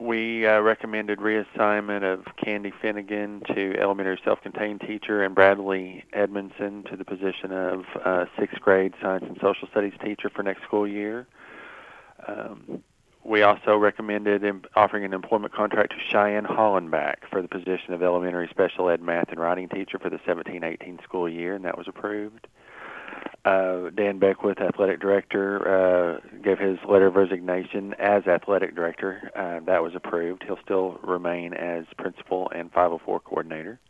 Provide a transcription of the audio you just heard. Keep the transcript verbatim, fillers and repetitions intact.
we uh, recommended reassignment of Candy Finnegan to elementary self-contained teacher and Bradley Edmondson to the position of uh, sixth grade science and social studies teacher for next school year. Um, we also recommended em- offering an employment contract to Cheyenne Hollenbach for the position of elementary special ed math and writing teacher for the seventeen eighteen school year, and that was approved. Uh, Dan Beckwith, athletic director, uh, gave his letter of resignation as athletic director. Uh, that was approved. He'll still remain as principal and five oh four coordinator.